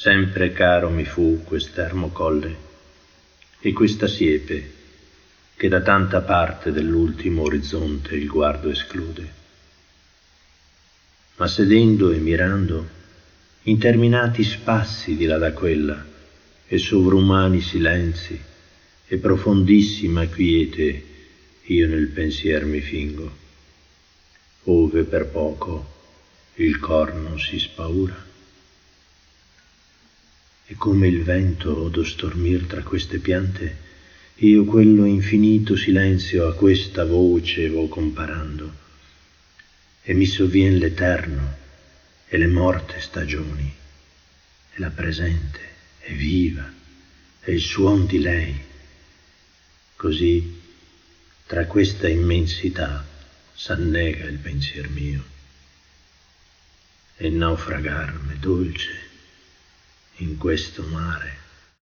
Sempre caro mi fu quest'ermo colle e questa siepe che da tanta parte dell'ultimo orizzonte il guardo esclude. Ma sedendo e mirando, interminati spassi di là da quella, e sovrumani silenzi, e profondissima quiete, io nel pensier mi fingo, ove per poco il cor non si spaura. E come il vento odo stormir tra queste piante, io quello infinito silenzio a questa voce vo comparando, e mi sovvien l'eterno e le morte stagioni, e la presente e viva, e il suon di lei. Così tra questa immensità s'annega il pensier mio, e naufragar m'è dolce in questo mare.